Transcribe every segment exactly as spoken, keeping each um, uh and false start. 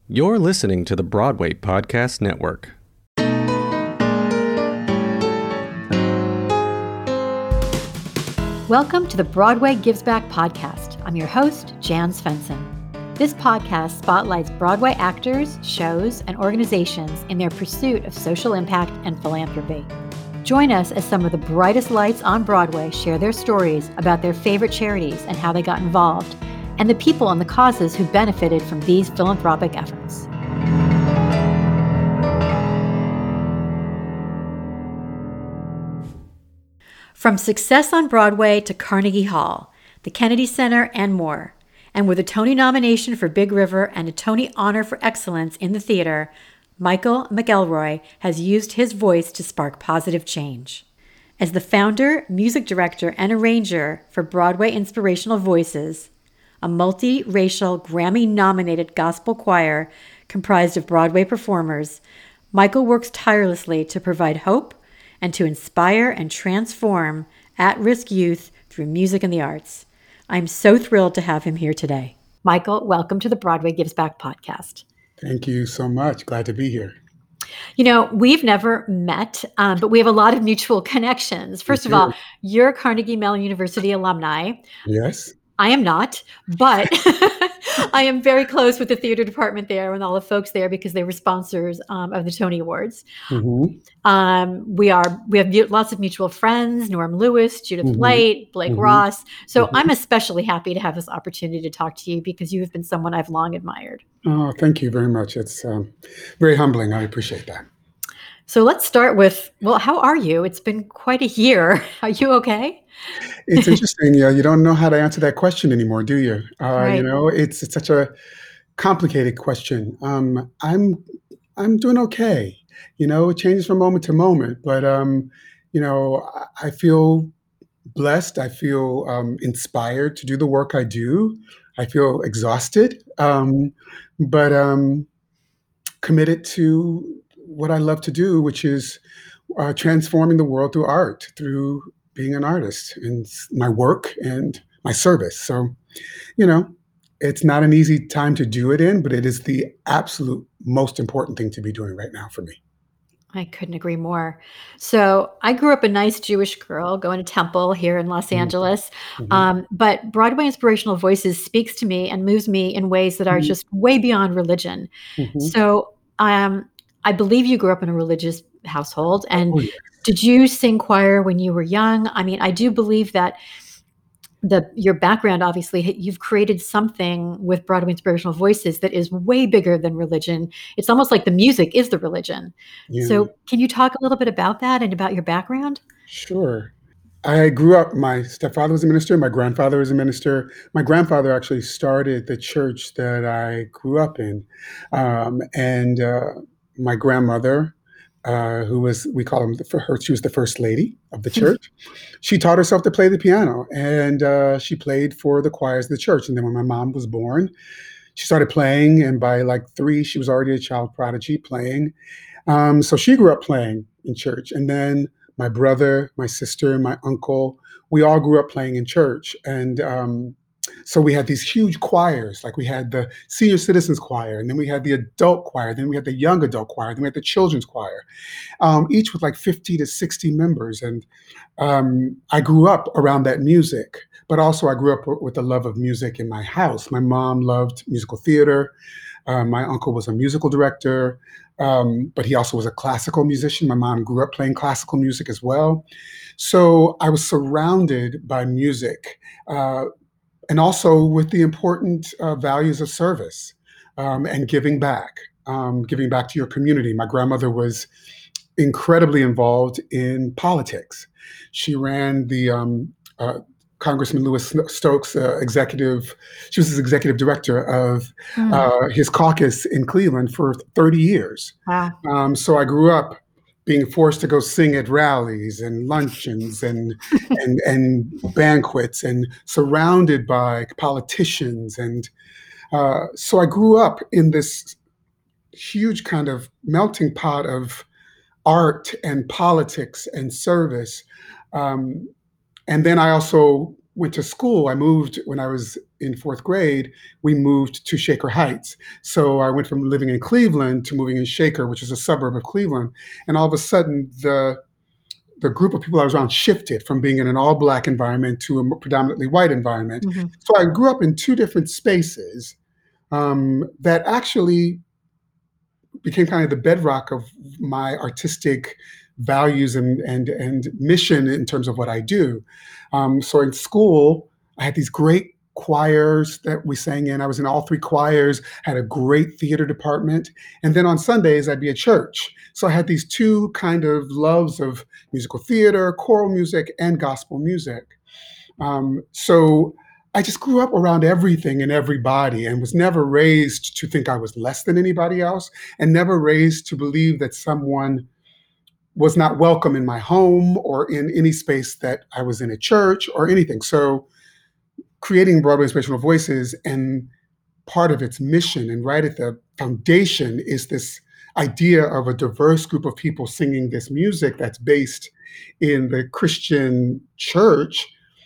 You're listening to the Broadway Podcast Network. Welcome to the Broadway Gives Back podcast. I'm your host, Jan Svensson. This podcast spotlights Broadway actors, shows, and organizations in their pursuit of social impact and philanthropy. Join us as some of the brightest lights on Broadway share their stories about their favorite charities and how they got involved, and the people and the causes who benefited from these philanthropic efforts. From success on Broadway to Carnegie Hall, the Kennedy Center, and more, and with a Tony nomination for Big River and a Tony honor for excellence in the theater, Michael McElroy has used his voice to spark positive change. As the founder, music director, and arranger for Broadway Inspirational Voices, a multi-racial Grammy-nominated gospel choir comprised of Broadway performers, Michael works tirelessly to provide hope and to inspire and transform at-risk youth through music and the arts. I'm so thrilled to have him here today. Michael, welcome to the Broadway Gives Back podcast. Thank you so much. Glad to be here. You know, we've never met, um, but we have a lot of mutual connections. First of all, you're a Carnegie Mellon University alumni. Yes. I am not, but I am very close with the theater department there and all the folks there because they were sponsors um, of the Tony Awards. Mm-hmm. Um, we are we have lots of mutual friends: Norm Lewis, Judith Mm-hmm. Light, Blake Mm-hmm. Ross. So Mm-hmm. I'm especially happy to have this opportunity to talk to you because you have been someone I've long admired. Oh, thank you very much. It's um, very humbling. I appreciate that. So let's start with, well, how are you? It's been quite a year. Are you okay? It's interesting. Yeah, you don't know how to answer that question anymore, do you? Uh, Right. You know, it's it's such a complicated question. Um, I'm I'm doing okay. You know, it changes from moment to moment, but um, you know, I, I feel blessed. I feel um, inspired to do the work I do. I feel exhausted, um, but um, committed to what I love to do, which is uh, transforming the world through art, through being an artist and s- my work and my service. So, you know, it's not an easy time to do it in, but it is the absolute most important thing to be doing right now for me. I couldn't agree more. So I grew up a nice Jewish girl going to temple here in Los Mhm. Angeles. Mhm. Um, but Broadway Inspirational Voices speaks to me and moves me in ways that are Mhm. just way beyond religion. Mhm. So um, I believe you grew up in a religious household. And Oh, yeah. did you sing choir when you were young? I mean, I do believe that the your background, obviously, you've created something with Broadway Inspirational Voices that is way bigger than religion. It's almost like the music is the religion. Yeah, So can you talk a little bit about that and about your background? sure. I grew up, my stepfather was a minister, my grandfather was a minister. My grandfather actually started the church that I grew up in. Um, and uh, my grandmother, uh, who was, we call him, the, for her, she was the first lady of the church. She taught herself to play the piano, and uh, she played for the choirs of the church. And then when my mom was born, she started playing, and by like three, she was already a child prodigy playing. Um, so she grew up playing in church. And then my brother, my sister, my uncle, we all grew up playing in church. And um, so we had these huge choirs, like we had the senior citizens choir, and then we had the adult choir, then we had the young adult choir, then we had the children's choir, um, each with like fifty to sixty members. And um, I grew up around that music, but also I grew up w- with the love of music in my house. My mom loved musical theater. Uh, my uncle was a musical director, um, but he also was a classical musician. My mom grew up playing classical music as well. So I was surrounded by music, uh, and also with the important uh, values of service um, and giving back, um, giving back to your community. My grandmother was incredibly involved in politics. She ran the um, uh, Congressman Lewis Stokes uh, executive. She was his executive director of Mm, uh, his caucus in Cleveland for thirty years. wow. Um, so I grew up being forced to go sing at rallies and luncheons and and and banquets and surrounded by politicians. And uh, so I grew up in this huge kind of melting pot of art and politics and service. Um, and then I also went to school. I moved when I was in fourth grade, we moved to Shaker Heights. So I went from living in Cleveland to moving in Shaker, which is a suburb of Cleveland. And all of a sudden, the the group of people I was around shifted from being in an all-Black environment to a predominantly white environment. Mm-hmm. So I grew up in two different spaces um, that actually became kind of the bedrock of my artistic values and and and mission in terms of what I do. Um, so in school, I had these great choirs that we sang in. I was in all three choirs, had a great theater department. And then on Sundays, I'd be at church. So I had these two kind of loves of musical theater, choral music, and gospel music. Um, so I just grew up around everything and everybody and was never raised to think I was less than anybody else, and never raised to believe that someone was not welcome in my home or in any space that I was in, a church or anything. So creating Broadway Inspirational Voices, and part of its mission and right at the foundation is this idea of a diverse group of people singing this music that's based in the Christian church.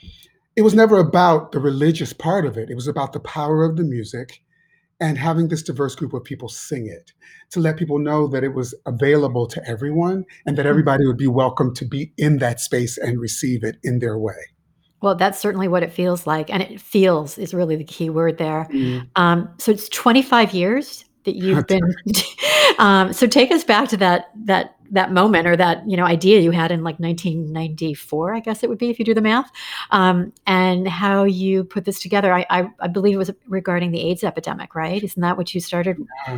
It was never about the religious part of it. It was about the power of the music and having this diverse group of people sing it, to let people know that it was available to everyone and that everybody would be welcome to be in that space and receive it in their way. Well, that's certainly what it feels like. And it feels is really the key word there. Mm. Um, so it's twenty-five years that you've been. um, so take us back to that that that moment, or that, you know, idea you had in like nineteen ninety-four, I guess it would be if you do the math, um, and how you put this together. I, I, I believe it was regarding the AIDS epidemic, right? Isn't that what you started? Yeah,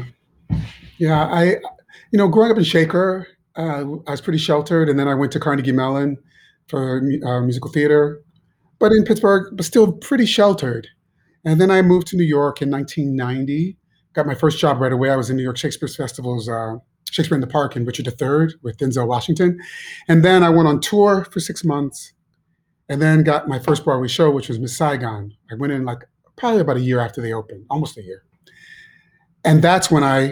yeah I, you know, growing up in Shaker, uh, I was pretty sheltered, and then I went to Carnegie Mellon for uh, musical theater. But in Pittsburgh, but still pretty sheltered. And then I moved to New York in nineteen ninety, got my first job right away. I was in New York Shakespeare Festival's uh, Shakespeare in the Park in Richard the Third with Denzel Washington. And then I went on tour for six months and then got my first Broadway show, which was Miss Saigon. I went in like probably about a year after they opened, almost a year. And that's when I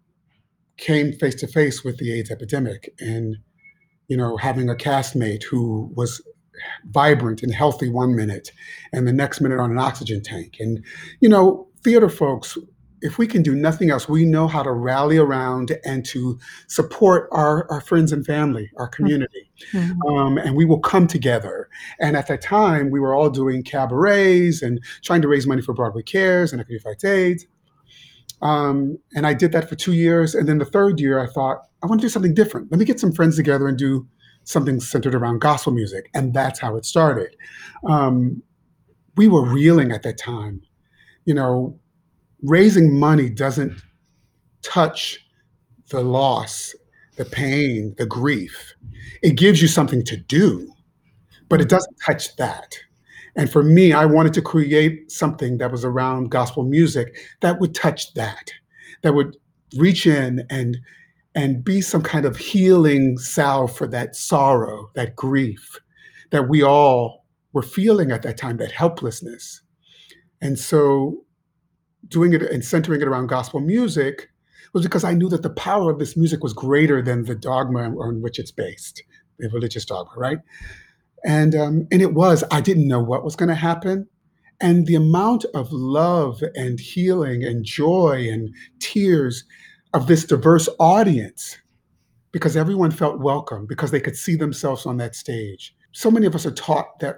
came face to face with the AIDS epidemic, and, you know, having a castmate who was vibrant and healthy one minute and the next minute on an oxygen tank. And, you know, theater folks, if we can do nothing else, we know how to rally around and to support our, our friends and family, our community. Mm-hmm. Um, and we will come together. And at that time, we were all doing cabarets and trying to raise money for Broadway Cares and Equity Fights AIDS. Um, and I did that for two years. And then the third year, I thought, I want to do something different. Let me get some friends together and do something centered around gospel music. And that's how it started. Um, we were reeling at that time. You know, raising money doesn't touch the loss, the pain, the grief. It gives you something to do, but it doesn't touch that. And for me, I wanted to create something that was around gospel music that would touch that, that would reach in and and be some kind of healing salve for that sorrow, that grief that we all were feeling at that time, that helplessness. And so doing it and centering it around gospel music was because I knew that the power of this music was greater than the dogma on which it's based, the religious dogma, right? And um, and it was. I didn't know what was going to happen. And the amount of love and healing and joy and tears of this diverse audience, because everyone felt welcome, because they could see themselves on that stage. So many of us are taught that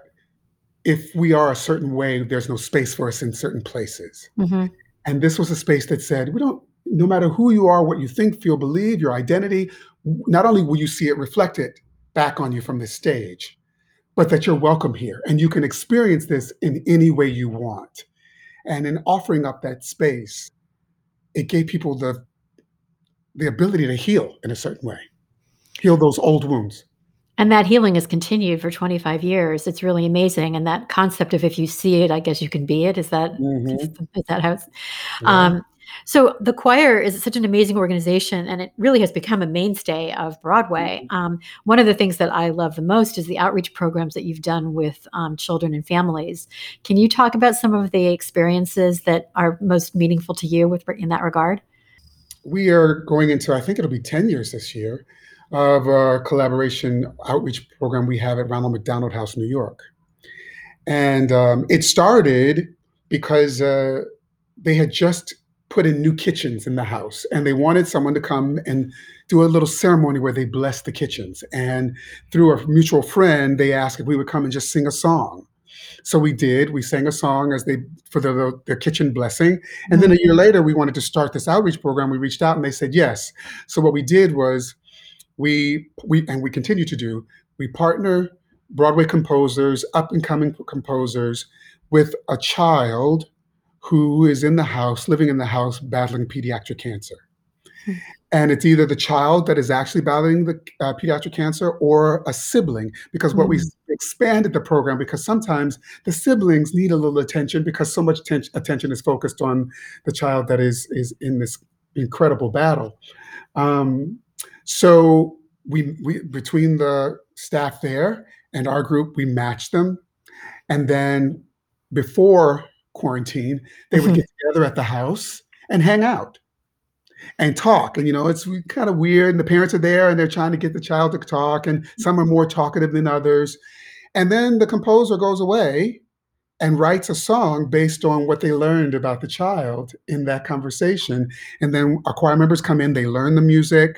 if we are a certain way, there's no space for us in certain places. Mm-hmm. And this was a space that said, we don't, no matter who you are, what you think, feel, believe, your identity, not only will you see it reflected back on you from this stage, but that you're welcome here and you can experience this in any way you want. And in offering up that space, it gave people the the ability to heal in a certain way, heal those old wounds. And that healing has continued for twenty-five years. It's really amazing. And that concept of if you see it, I guess you can be it. Is that, mm-hmm. is that how it's, yeah. um, so the choir is such an amazing organization, and it really has become a mainstay of Broadway. Mm-hmm. Um, one of the things that I love the most is the outreach programs that you've done with um, children and families. Can you talk about some of the experiences that are most meaningful to you with in that regard? We are going into, I think it'll be ten years this year, of a collaboration outreach program we have at Ronald McDonald House, New York. And um, it started because uh, they had just put in new kitchens in the house, and they wanted someone to come and do a little ceremony where they blessed the kitchens. And through a mutual friend, they asked if we would come and just sing a song. So we did. We sang a song as they for the, the kitchen blessing. And then a year later, we wanted to start this outreach program. We reached out and they said yes. So what we did was we we and we continue to do. We partner Broadway composers, up and coming composers, with a child who is in the house, living in the house, battling pediatric cancer. Hmm. And it's either the child that is actually battling the uh, pediatric cancer or a sibling, because what we Mm. expanded the program because sometimes the siblings need a little attention because so much atten- attention is focused on the child that is is in this incredible battle. Um, so we we between the staff there and our group, we matched them, and then before quarantine, they would get together at the house and hang out and talk. And, you know, it's kind of weird. And the parents are there and they're trying to get the child to talk, and some are more talkative than others. And then the composer goes away and writes a song based on what they learned about the child in that conversation. And then our choir members come in, they learn the music,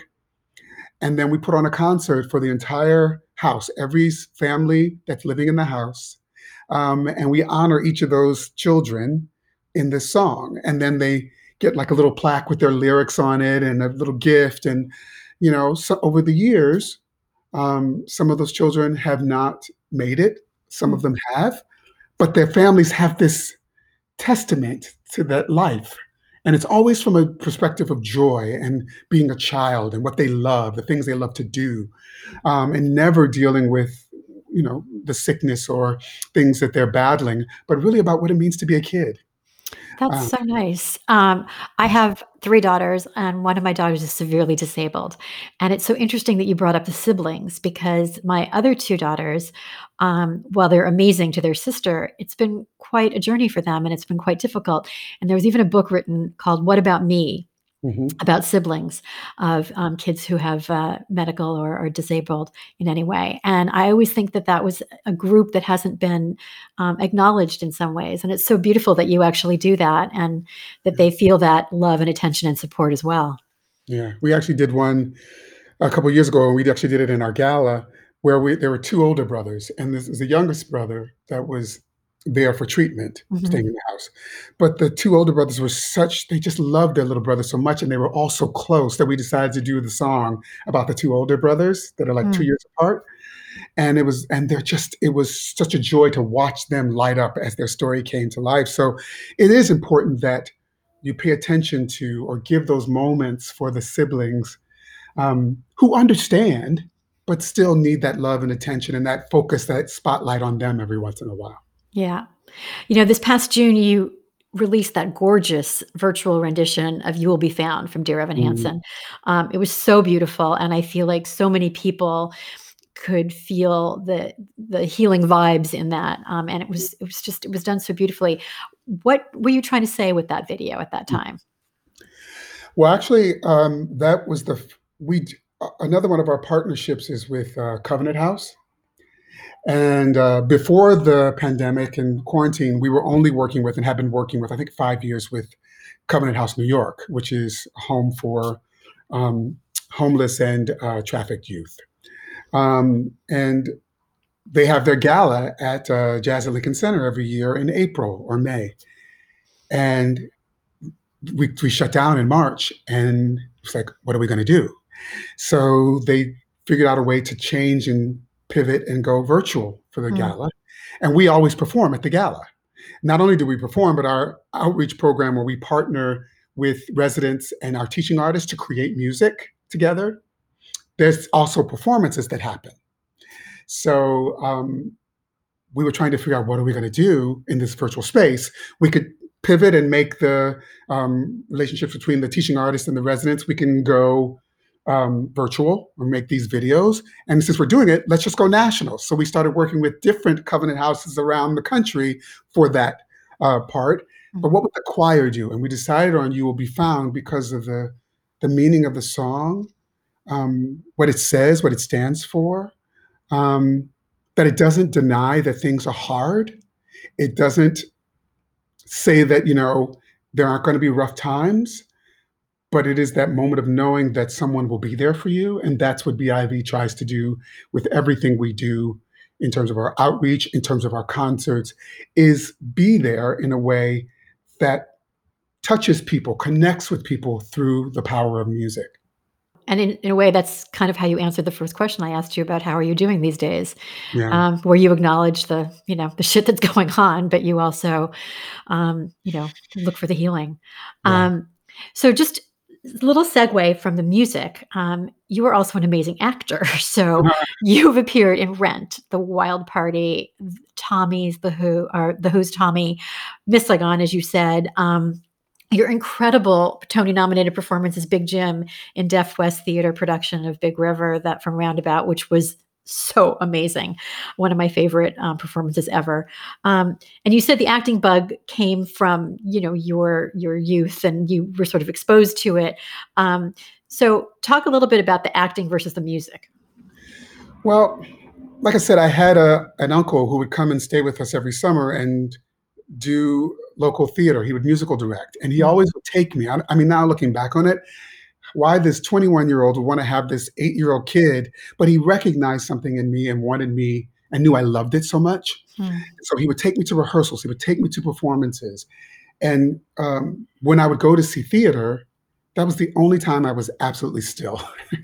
and then we put on a concert for the entire house, every family that's living in the house. Um, and we honor each of those children in this song. And then they get like a little plaque with their lyrics on it and a little gift. And, you know, so over the years, um, some of those children have not made it. Some of them have, but their families have this testament to that life. And it's always from a perspective of joy and being a child and what they love, the things they love to do, um, and never dealing with, you know, the sickness or things that they're battling, but really about what it means to be a kid. That's Um, so nice. Um, I have three daughters, and one of my daughters is severely disabled. And it's so interesting that you brought up the siblings because my other two daughters, um, while they're amazing to their sister, it's been quite a journey for them and it's been quite difficult. And there was even a book written called What About Me? mhm. About siblings of um, kids who have uh, medical or, or disabled in any way. And I always think that that was a group that hasn't been um, acknowledged in some ways. And it's so beautiful that you actually do that and that they feel that love and attention and support as well. Yeah, we actually did one a couple years ago, and we actually did it in our gala where we there were two older brothers, and this is the youngest brother that was there for treatment, Mhm. staying in the house. But the two older brothers were such they just loved their little brother so much, and they were all so close that we decided to do the song about the two older brothers that are like two Mm. years apart. And it was and they're just it was such a joy to watch them light up as their story came to life. So it is important that you pay attention to or give those moments for the siblings, um, who understand, but still need that love and attention and that focus, that spotlight on them every once in a while. Yeah. You know, this past June, you released that gorgeous virtual rendition of You Will Be Found from Dear Evan Mm, Hansen. Um, it was so beautiful. And I feel like so many people could feel the the healing vibes in that. Um, and it was it was just it was done so beautifully. What were you trying to say with that video at that mm. time? Well, actually, um, that was the f- we d- uh, another one of our partnerships is with uh, Covenant House. And uh, before the pandemic and quarantine, we were only working with and have been working with, I think, five years with Covenant House New York, which is home for um, homeless and uh, trafficked youth. Um, and they have their gala at uh, Jazz at Lincoln Center every year in April or May. And we, we shut down in March, and it's like, what are we going to do? So they figured out a way to change and pivot and go virtual for the Mm, gala. And we always perform at the gala. Not only do we perform, but our outreach program where we partner with residents and our teaching artists to create music together, there's also performances that happen. So um, we were trying to figure out what are we going to do in this virtual space. We could pivot and make the um, relationships between the teaching artists and the residents. We can go um, virtual or make these videos. And since we're doing it, let's just go national. So we started working with different Covenant houses around the country for that uh, part. But mhm. what would the choir do? And we decided on You Will Be Found because of the the meaning of the song, um, what it says, what it stands for, um, that it doesn't deny that things are hard. It doesn't say that, you know, there aren't going to be rough times, but it is that moment of knowing that someone will be there for you. And that's what B I V tries to do with everything we do in terms of our outreach, in terms of our concerts, is be there in a way that touches people, connects with people through the power of music. And in, in a way, that's kind of how you answered the first question I asked you about how are you doing these days, Yeah. um, where you acknowledge the, you know, the shit that's going on, but you also, um, you know, look for the healing. Yeah. Um, so just a little segue from the music. Um, you are also an amazing actor. So you've appeared in Rent, The Wild Party, Tommy's The Who, or The Who's Tommy, Miss Saigon, as you said. Um, your incredible Tony-nominated performance as Big Jim in Deaf West Theater production of Big River, that from Roundabout, which was so amazing. One of my favorite um, performances ever. Um, and you said the acting bug came from, you know, your your youth and you were sort of exposed to it. Um, so talk a little bit about the acting versus the music. Well, like I said, I had a an uncle who would come and stay with us every summer and do local theater. He would musical direct, and he Mm. always would take me. I, I mean, now looking back on it, why this twenty-one-year-old would want to have this eight-year-old kid, but he recognized something in me and wanted me and knew I loved it so much. Mm. So he would take me to rehearsals. He would take me to performances. And um, when I would go to see theater, that was the only time I was absolutely still,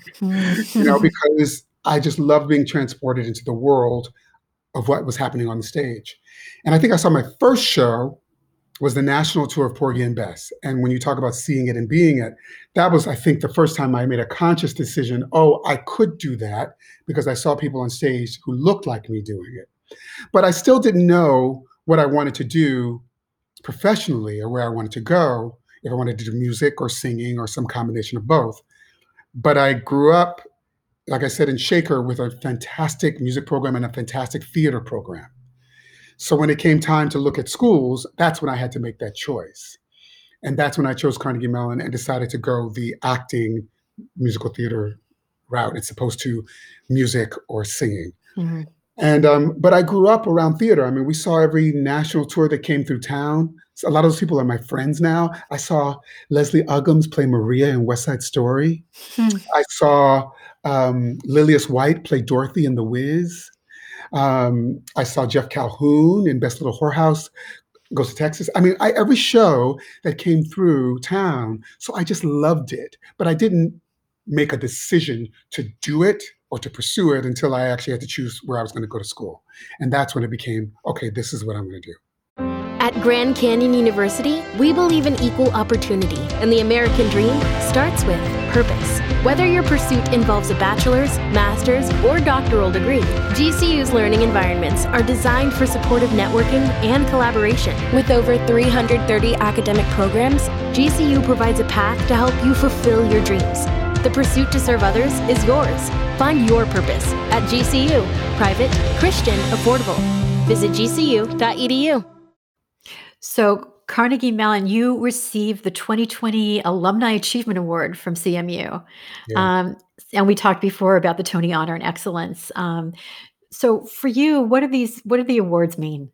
you know, because I just loved being transported into the world of what was happening on the stage. And I think I saw my first show was the national tour of Porgy and Bess. And when you talk about seeing it and being it, that was, I think, the first time I made a conscious decision, oh, I could do that, because I saw people on stage who looked like me doing it. But I still didn't know what I wanted to do professionally or where I wanted to go, if I wanted to do music or singing or some combination of both. But I grew up, like I said, in Shaker with a fantastic music program and a fantastic theater program. So when it came time to look at schools, that's when I had to make that choice. And that's when I chose Carnegie Mellon and decided to go the acting musical theater route as opposed to music or singing. Mm-hmm. And um, but I grew up around theater. I mean, we saw every national tour that came through town. So a lot of those people are my friends now. I saw Leslie Uggams play Maria in West Side Story. Hmm. I saw um, Lillias White play Dorothy in The Wiz. Um, I saw Jeff Calhoun in Best Little Whorehouse Goes to Texas. I mean, I, every show that came through town. So I just loved it. But I didn't make a decision to do it or to pursue it until I actually had to choose where I was going to go to school. And that's when it became, okay, this is what I'm going to do. At Grand Canyon University, we believe in equal opportunity, and the American dream starts with purpose. Whether your pursuit involves a bachelor's, master's, or doctoral degree, G C U's learning environments are designed for supportive networking and collaboration. With over three hundred thirty academic programs, G C U provides a path to help you fulfill your dreams. The pursuit to serve others is yours. Find your purpose at G C U. Private, Christian, affordable. Visit g c u dot e d u. So Carnegie Mellon, you received the twenty twenty Alumni Achievement Award from C M U. Yeah. Um, and we talked before about the Tony Honor and Excellence. Um, so for you, what do these, what do the awards mean?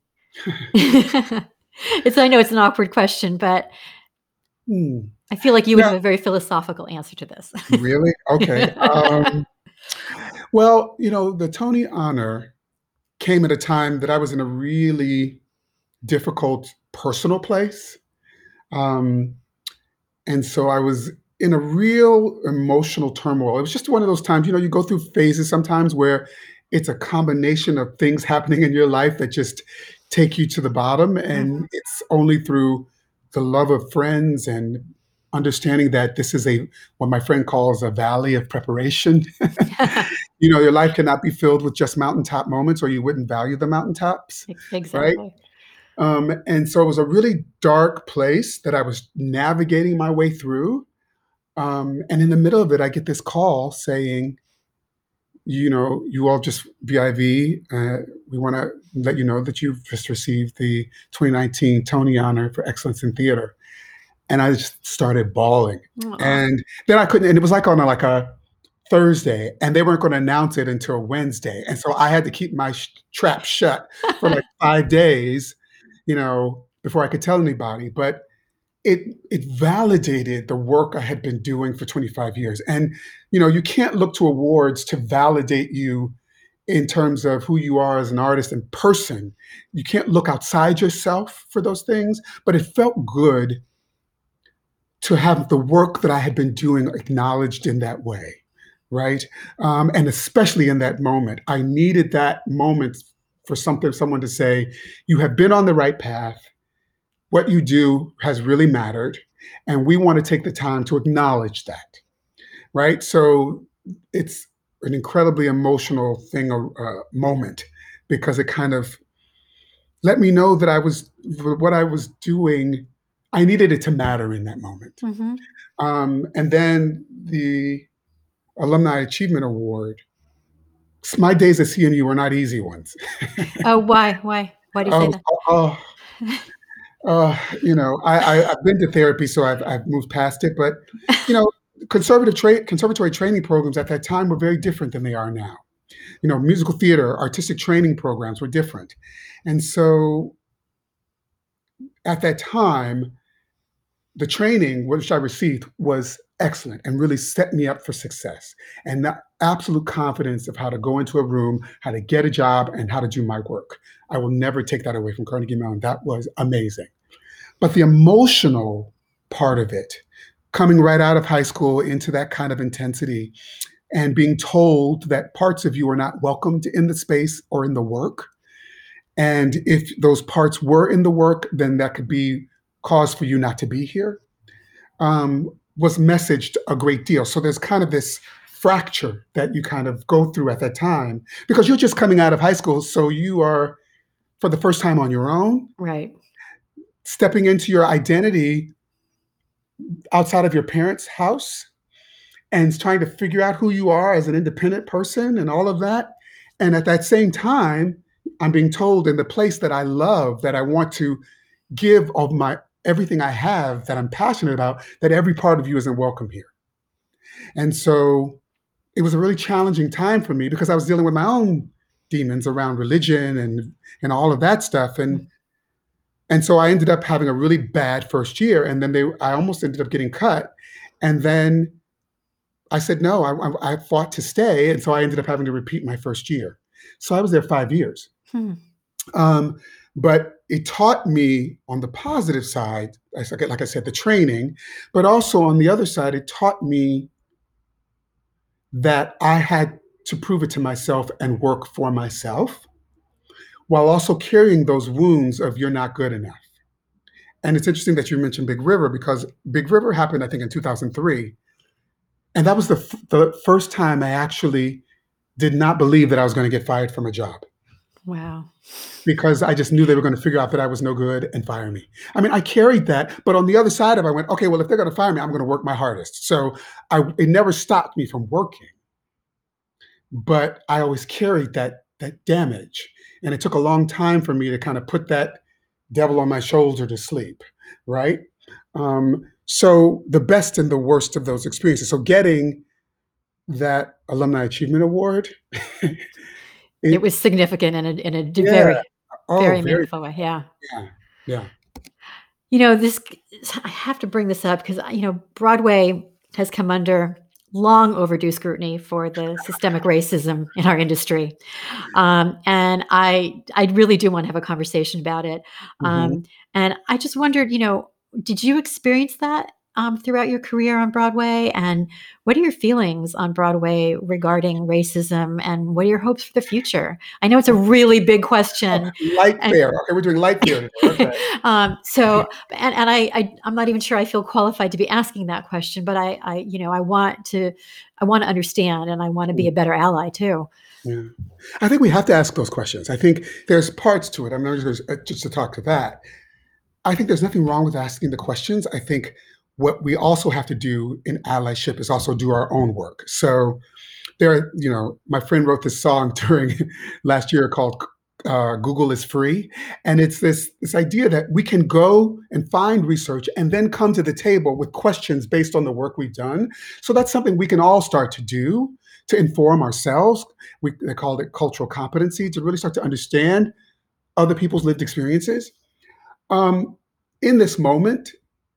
It's, I know it's an awkward question, but Hmm. I feel like you would Yeah. have a very philosophical answer to this. Really? Okay. Um, well, you know, the Tony Honor came at a time that I was in a really difficult personal place. Um, and so I was in a real emotional turmoil. It was just one of those times, you know, you go through phases sometimes where it's a combination of things happening in your life that just take you to the bottom. And Mhm. it's only through the love of friends and understanding that this is a what my friend calls a valley of preparation. You know, your life cannot be filled with just mountaintop moments, or you wouldn't value the mountaintops, right? Exactly. Um, and so it was a really dark place that I was navigating my way through. Um, and in the middle of it, I get this call saying, you know, you all just B I V, uh, we want to let you know that you've just received the twenty nineteen Tony Honor for Excellence in Theater. And I just started bawling. Aw. And then I couldn't, and it was like on a, like a Thursday, and they weren't going to announce it until Wednesday. And so I had to keep my sh- trap shut for like five days, you know, before I could tell anybody, but it it validated the work I had been doing for twenty-five years. And, you know, you can't look to awards to validate you in terms of who you are as an artist and person. You can't look outside yourself for those things, but it felt good to have the work that I had been doing acknowledged in that way, right? Um, and especially in that moment, I needed that moment for something, someone to say, you have been on the right path. What you do has really mattered. And we want to take the time to acknowledge that, right? So it's an incredibly emotional thing, uh, moment, because it kind of let me know that I was, what I was doing, I needed it to matter in that moment. Mm-hmm. Um, and then the Alumni Achievement Award, my days at C N U were not easy ones. Oh, why? Why? Why do you say Oh, that? oh, uh, you know, I, I, I've been to therapy, so I've, I've moved past it. But, you know, conservative tra- conservatory training programs at that time were very different than they are now. You know, musical theater, artistic training programs were different. And so at that time, the training which I received was excellent and really set me up for success, and the absolute confidence of how to go into a room, how to get a job, and how to do my work. I will never take that away from Carnegie Mellon. That was amazing. But the emotional part of it, coming right out of high school into that kind of intensity and being told that parts of you are not welcomed in the space or in the work. And if those parts were in the work, then that could be cause for you not to be here, um, was messaged a great deal. So there's kind of this fracture that you kind of go through at that time because you're just coming out of high school. So you are, for the first time, on your own, Right. stepping into your identity outside of your parents' house and trying to figure out who you are as an independent person and all of that. And at that same time, I'm being told in the place that I love, that I want to give of my everything I have, that I'm passionate about, that every part of you isn't welcome here. And so it was a really challenging time for me because I was dealing with my own demons around religion and and all of that stuff. And and so I ended up having a really bad first year. And then they I almost ended up getting cut. And then I said, no, I, I, I fought to stay. And so I ended up having to repeat my first year. So I was there five years. Hmm. Um, but it taught me on the positive side, like I said, the training, but also on the other side, it taught me that I had to prove it to myself and work for myself while also carrying those wounds of you're not good enough. And it's interesting that you mentioned Big River because Big River happened, I think, in two thousand three. And that was the, f- the first time I actually did not believe that I was going to get fired from a job. Wow. Because I just knew they were going to figure out that I was no good and fire me. I mean, I carried that, but on the other side of it, I went, okay, well, if they're going to fire me, I'm going to work my hardest. So I, it never stopped me from working, but I always carried that, that damage. And it took a long time for me to kind of put that devil on my shoulder to sleep, right? Um, so the best and the worst of those experiences. So getting that Alumni Achievement Award, It, it, was significant in a in a d- yeah, very oh, very very, meaningful way. Yeah. yeah, yeah. You know, this I have to bring this up because you know Broadway has come under long overdue scrutiny for the systemic racism in our industry, um, and I I really do want to have a conversation about it. Mhm. Um, and I just wondered, you know, did you experience that um, throughout your career on Broadway? And what are your feelings on Broadway regarding racism? And what are your hopes for the future? I know it's a really big question. Light And fair. Okay, we're doing light fair today. Okay. um, so, and, and I, I, I'm not even sure I feel qualified to be asking that question, but I, I, you know, I want to, I want to understand, and I want to be a better ally too. Yeah. I think we have to ask those questions. I think there's parts to it. I'm not just, just to talk to that. I think there's nothing wrong with asking the questions. I think what we also have to do in allyship is also do our own work. So there, you know, my friend wrote this song during last year called uh, Google is Free. And it's this, this idea that we can go and find research and then come to the table with questions based on the work we've done. So that's something we can all start to do to inform ourselves. We, they call it cultural competency, to really start to understand other people's lived experiences. Um, in this moment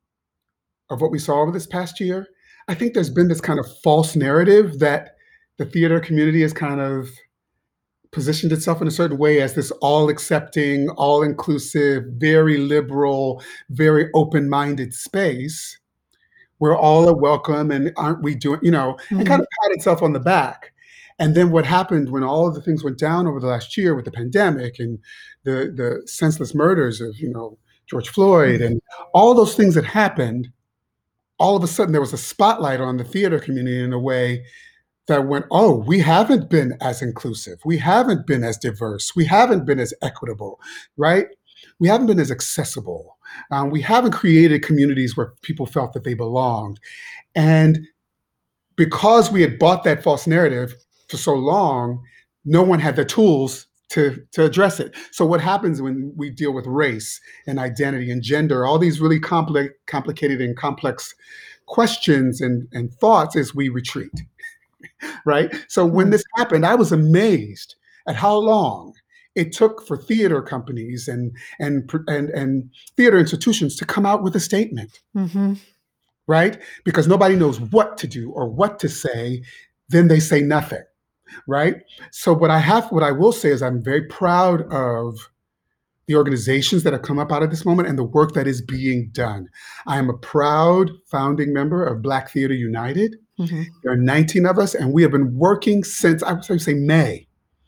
of what we saw over this past year, I think there's been this kind of false narrative that the theater community has kind of positioned itself in a certain way as this all-accepting, all-inclusive, very liberal, very open-minded space where all are welcome and aren't we doing, you know, and kind Mhm. of pat itself on the back. And then what happened when all of the things went down over the last year with the pandemic and the the senseless murders of, you know, George Floyd Mhm. and all those things that happened, all of a sudden there was a spotlight on the theater community in a way that went, oh, we haven't been as inclusive. We haven't been as diverse. We haven't been as equitable, right? We haven't been as accessible. Um, we haven't created communities where people felt that they belonged. And because we had bought that false narrative for so long, no one had the tools to, to address it. So what happens when we deal with race and identity and gender, all these really compli- complicated and complex questions and, and thoughts is we retreat, right? So when Mm. this happened, I was amazed at how long it took for theater companies and and pr- and and theater institutions to come out with a statement, Mhm. right? Because nobody knows what to do or what to say, then they say nothing, right? So what I have, what I will say is I'm very proud of the organizations that have come up out of this moment and the work that is being done. I am a proud founding member of Black Theater United. Mhm. There are nineteen of us, and we have been working since, I would say May,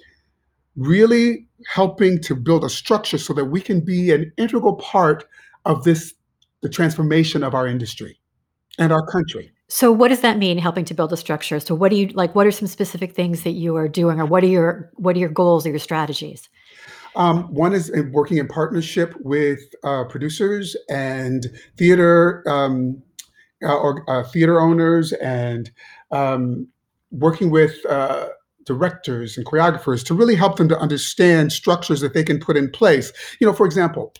really helping to build a structure so that we can be an integral part of this, the transformation of our industry and our country. So what does that mean, helping to build a structure? So what do you like, what are some specific things that you are doing, or what are your what are your goals or your strategies? Um, one is in working in partnership with uh, producers and theater um, uh, or uh, theater owners, and um, working with uh, directors and choreographers to really help them to understand structures that they can put in place. You know, for example,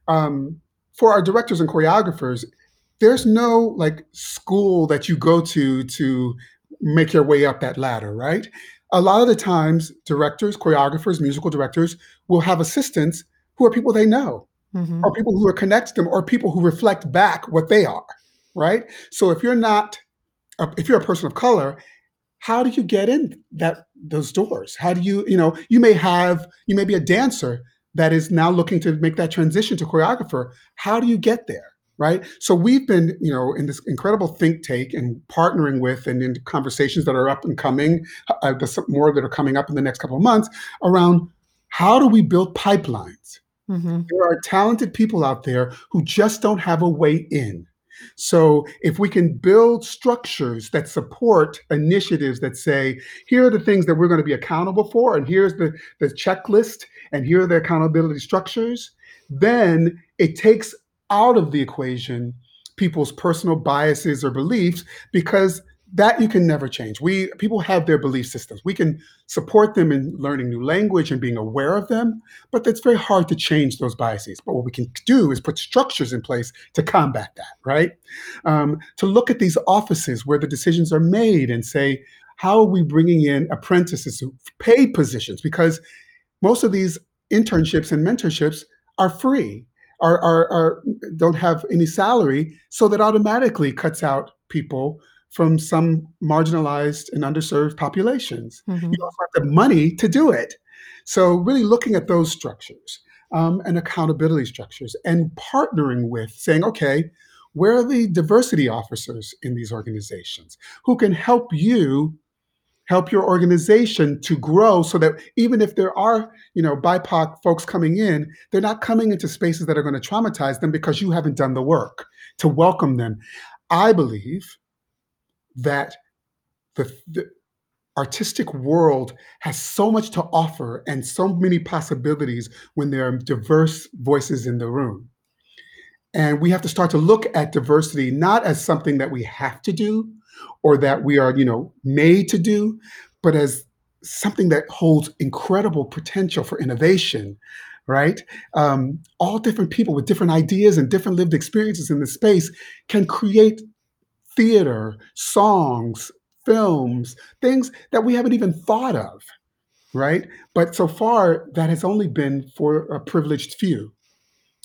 um, for our directors and choreographers, there's no like school that you go to to make your way up that ladder, right? A lot of the times, directors, choreographers, musical directors will have assistants who are people they know, or Mhm. people who are connected to them, or people who reflect back what they are, right? So if you're not, a- if you're a person of color, how do you get in that those doors? How do you, you know, you may have, you may be a dancer that is now looking to make that transition to choreographer. How do you get there? Right. So we've been, you know, in this incredible think tank and partnering with and in conversations that are up and coming, uh, the some more that are coming up in the next couple of months around how do we build pipelines? Mhm. There are talented people out there who just don't have a way in. So if we can build structures that support initiatives that say, here are the things that we're going to be accountable for, and here's the, the checklist, and here are the accountability structures, then it takes out of the equation people's personal biases or beliefs, because that you can never change. We people have their belief systems. We can support them in learning new language and being aware of them, but it's very hard to change those biases. But what we can do is put structures in place to combat that, right? Um, to look at these offices where the decisions are made and say, how are we bringing in apprentices, who paid positions? Because most of these internships and mentorships are free, are, are, are don't have any salary, so that automatically cuts out people from some marginalized and underserved populations. You Mhm. also have the money to do it. So really looking at those structures um, and accountability structures and partnering with saying, okay, where are the diversity officers in these organizations who can help you help your organization to grow so that even if there are, you know, B I P O C folks coming in, they're not coming into spaces that are going to traumatize them because you haven't done the work to welcome them. I believe that the, the artistic world has so much to offer and so many possibilities when there are diverse voices in the room. And we have to start to look at diversity not as something that we have to do or that we are, you know, made to do, but as something that holds incredible potential for innovation, right? Um, all different people with different ideas and different lived experiences in the space can create theater, songs, films, things that we haven't even thought of, right? But so far, that has only been for a privileged few.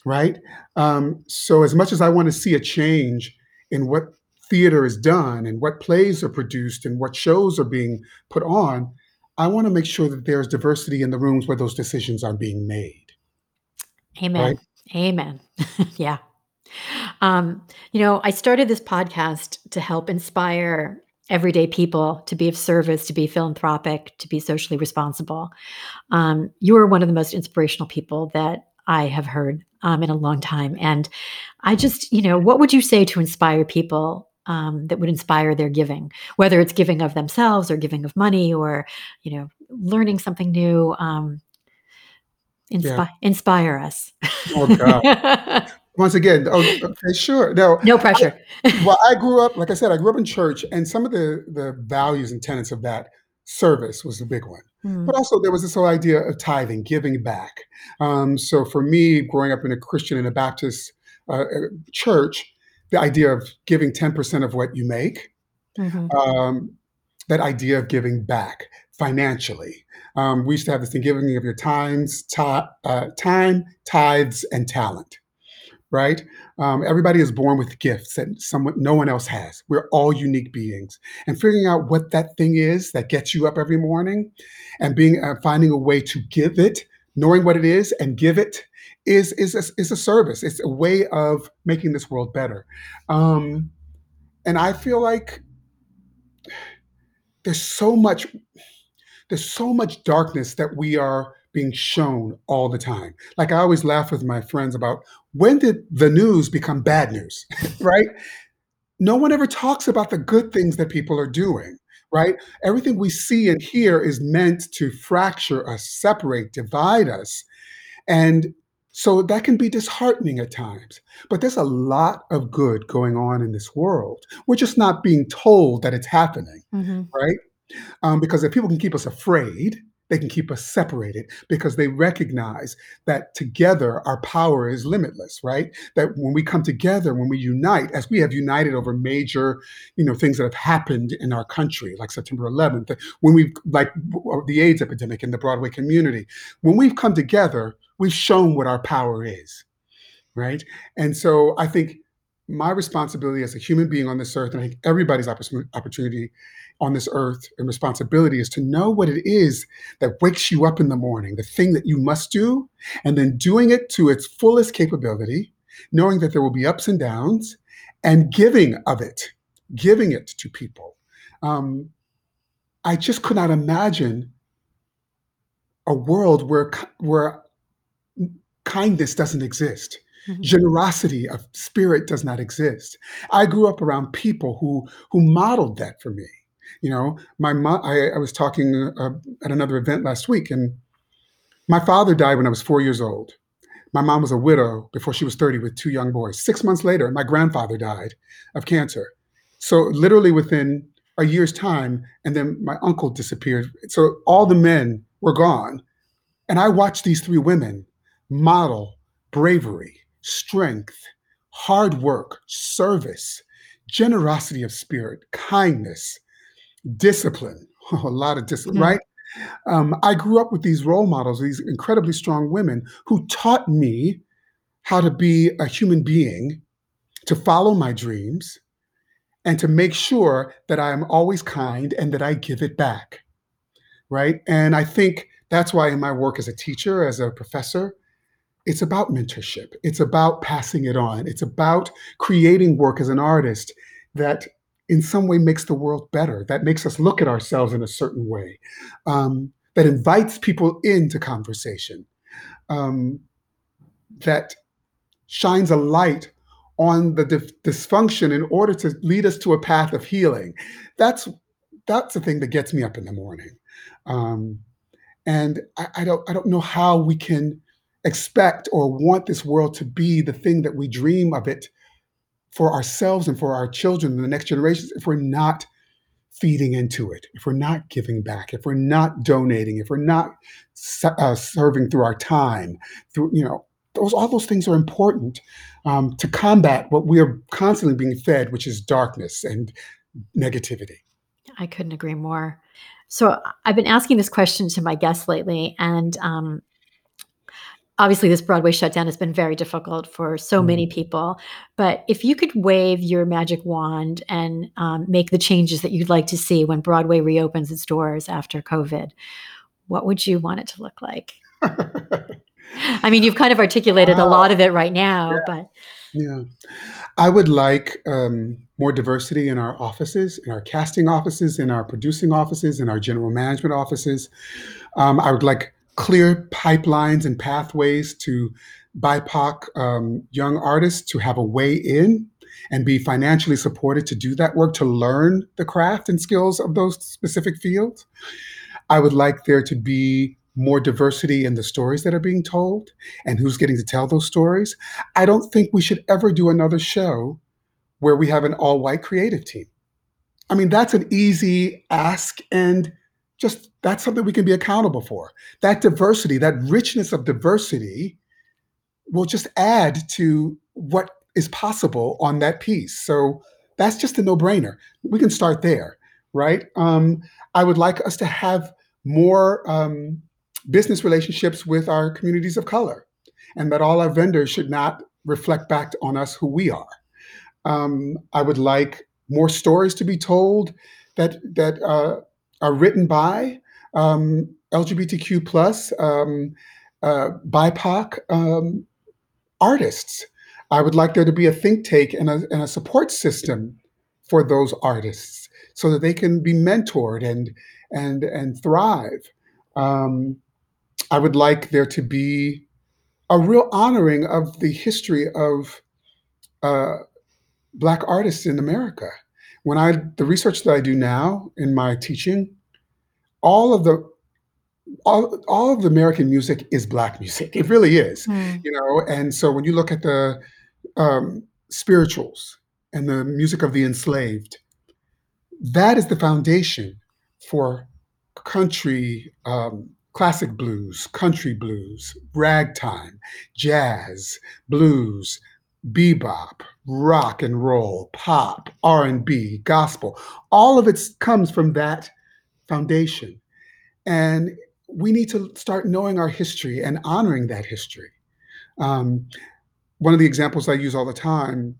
right? Um, so as much as I want to see a change in what theater is done and what plays are produced and what shows are being put on, I want to make sure that there's diversity in the rooms where those decisions are being made, right? Amen. Amen. Yeah. Um, you know, I started this podcast to help inspire everyday people to be of service, to be philanthropic, to be socially responsible. Um, you are one of the most inspirational people that I have heard um, in a long time. And I just, you know, what would you say to inspire people um, that would inspire their giving, whether it's giving of themselves or giving of money or, you know, learning something new? Um, Yeah. inspi- inspire us. Oh God. Once again, oh, okay, sure. No, No pressure. well, I grew up, like I said, I grew up in church, and some of the the values and tenets of that service was a big one. Mm, But also there was this whole idea of tithing, giving back. Um, so for me, growing up in a Christian and a Baptist uh, uh, church, the idea of giving ten percent of what you make, mhm. um, that idea of giving back financially. Um, we used to have this thing, giving of your times, ti- uh, time, tithes, and talent, right? Um, everybody is born with gifts that someone, no one else has. We're all unique beings, and figuring out what that thing is that gets you up every morning, and being uh, finding a way to give it, knowing what it is, and give it is is a, is a service. It's a way of making this world better. Um, and I feel like there's so much there's so much darkness that we are being shown all the time. Like I always laugh with my friends about, when did the news become bad news, right? No one ever talks about the good things that people are doing, right? Everything we see and hear is meant to fracture us, separate, divide us. And so that can be disheartening at times. But there's a lot of good going on in this world. We're just not being told that it's happening, Mhm. right? Um, because if people can keep us afraid, they can keep us separated, because they recognize that together our power is limitless, right? That when we come together, when we unite, as we have united over major, you know, things that have happened in our country, like September eleventh, when we've, like the AIDS epidemic in the Broadway community, when we've come together, we've shown what our power is, right? And so I think my responsibility as a human being on this earth, and I think everybody's oppor- opportunity on this earth and responsibility, is to know what it is that wakes you up in the morning, the thing that you must do, and then doing it to its fullest capability, knowing that there will be ups and downs, and giving of it, giving it to people. Um, I just could not imagine a world where where kindness doesn't exist. Mhm. Generosity of spirit does not exist. I grew up around people who who modeled that for me. You know, my mom. I, I was talking uh, at another event last week, and my father died when I was four years old. My mom was a widow before she was thirty with two young boys. Six months later, my grandfather died of cancer. So literally within a year's time, and then my uncle disappeared. So all the men were gone, and I watched these three women model bravery, strength, hard work, service, generosity of spirit, kindness, discipline, a lot of discipline, Mhm. right? Um, I grew up with these role models, these incredibly strong women who taught me how to be a human being, to follow my dreams, and to make sure that I am always kind and that I give it back, right? And I think that's why in my work as a teacher, as a professor, it's about mentorship. It's about passing it on. It's about creating work as an artist that in some way makes the world better, that makes us look at ourselves in a certain way, um, that invites people into conversation, um, that shines a light on the dif- dysfunction in order to lead us to a path of healing. That's that's the thing that gets me up in the morning. Um, and I, I don't I don't know how we can expect or want this world to be the thing that we dream of it for ourselves and for our children and the next generations if we're not feeding into it, if we're not giving back, if we're not donating, if we're not se- uh, serving through our time, through, you know, those all those things are important um, to combat what we are constantly being fed, which is darkness and negativity. I couldn't agree more. So I- I've been asking this question to my guests lately, and um, Obviously, this Broadway shutdown has been very difficult for so Mm. many people. But if you could wave your magic wand and um, make the changes that you'd like to see when Broadway reopens its doors after COVID, what would you want it to look like? I mean, you've kind of articulated a lot of it right now, but Yeah. I would like um, more diversity in our offices, in our casting offices, in our producing offices, in our general management offices. Um, I would like clear pipelines and pathways to B I P O C um, young artists to have a way in and be financially supported to do that work, to learn the craft and skills of those specific fields. I would like there to be more diversity in the stories that are being told and who's getting to tell those stories. I don't think we should ever do another show where we have an all-white creative team. I mean, that's an easy ask, and just that's something we can be accountable for. That diversity, that richness of diversity will just add to what is possible on that piece. So that's just a no-brainer. We can start there, right? Um, I would like us to have more um, business relationships with our communities of color, and that all our vendors should not reflect back on us who we are. Um, I would like more stories to be told that that uh, are written by um, L G B T Q plus um, uh, B I P O C um, artists. I would like there to be a think tank and a, and a support system for those artists so that they can be mentored and and and thrive. Um, I would like there to be a real honoring of the history of uh, Black artists in America. When I the research that I do now in my teaching, all of the all, all of the American music is Black music. It really is, mm. you know. And so when you look at the um, spirituals and the music of the enslaved, that is the foundation for country, um, classic blues, country blues, ragtime, jazz, blues, bebop, rock and roll, pop, R and B, gospel. All of it comes from that foundation. And we need to start knowing our history and honoring that history. Um, one of the examples I use all the time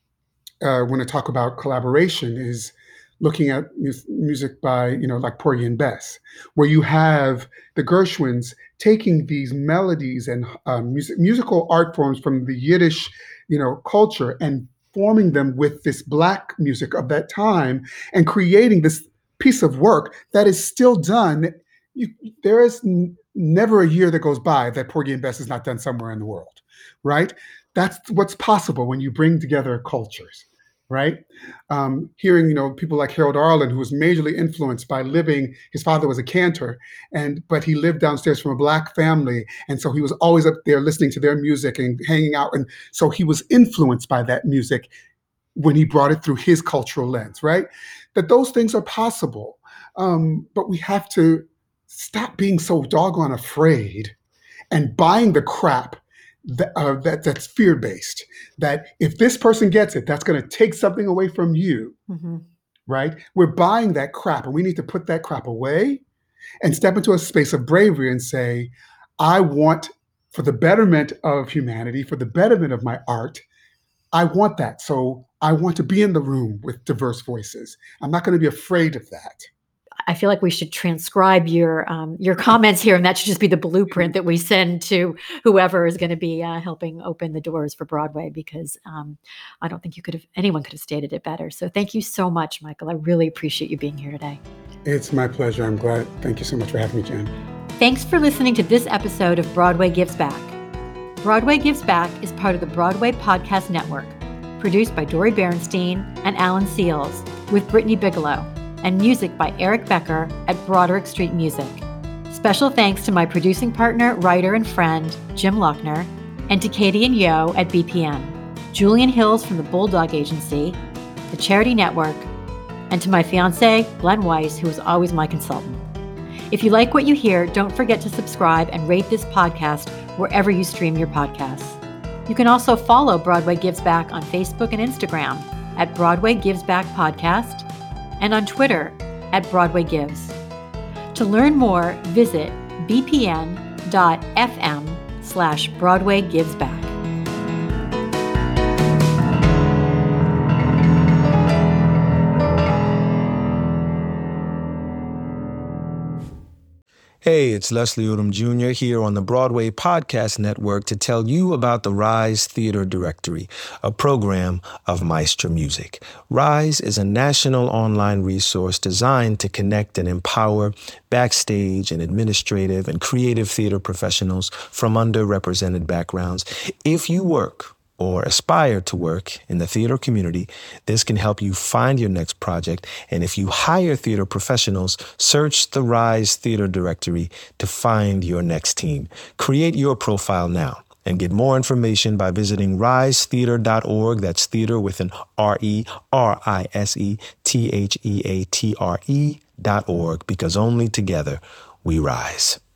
uh, when I talk about collaboration is looking at mu- music by, you know, like Porgy and Bess, where you have the Gershwins taking these melodies and um, music, musical art forms from the Yiddish, you know, culture and forming them with this Black music of that time and creating this piece of work that is still done. You, there is n- never a year that goes by that Porgy and Bess is not done somewhere in the world, right? That's what's possible when you bring together cultures. Right? Um, hearing, you know, people like Harold Arlen, who was majorly influenced by living, his father was a cantor, and but he lived downstairs from a Black family. And so he was always up there listening to their music and hanging out. And so he was influenced by that music when he brought it through his cultural lens, right? That those things are possible. Um, but we have to stop being so doggone afraid and buying the crap That, uh, that that's fear-based, that if this person gets it, that's going to take something away from you, Mm-hmm. right? We're buying that crap, and we need to put that crap away and step into a space of bravery and say, I want, for the betterment of humanity, for the betterment of my art, I want that. So I want to be in the room with diverse voices. I'm not going to be afraid of that. I feel like we should transcribe your um, your comments here, and that should just be the blueprint that we send to whoever is going to be uh, helping open the doors for Broadway. Because um, I don't think you could have anyone could have stated it better. So thank you so much, Michael. I really appreciate you being here today. It's my pleasure. I'm glad. Thank you so much for having me, Jen. Thanks for listening to this episode of Broadway Gives Back. Broadway Gives Back is part of the Broadway Podcast Network, produced by Dori Berinstein and Alan Seals, with Brittany Bigelow, and music by Eric Becker at Broderick Street Music. Special thanks to my producing partner, writer, and friend, Jim Lochner, and to Katie and Yo at B P M, Julian Hills from the Bulldog Agency, the Charity Network, and to my fiance, Glenn Weiss, who is always my consultant. If you like what you hear, don't forget to subscribe and rate this podcast wherever you stream your podcasts. You can also follow Broadway Gives Back on Facebook and Instagram at Broadway Gives Back Podcast, and on Twitter at Broadway Gives. To learn more, visit bpn.fm slash Broadway Gives Back. Hey, it's Leslie Odom Junior here on the Broadway Podcast Network to tell you about the Rise Theater Directory, a program of Maestro Music. Rise is a national online resource designed to connect and empower backstage and administrative and creative theater professionals from underrepresented backgrounds. If you work or aspire to work in the theater community, this can help you find your next project. And if you hire theater professionals, search the Rise Theater Directory to find your next team. Create your profile now and get more information by visiting rise theater dot org. That's theater with an R E R I S E T H E A T R E dot org, because only together we rise.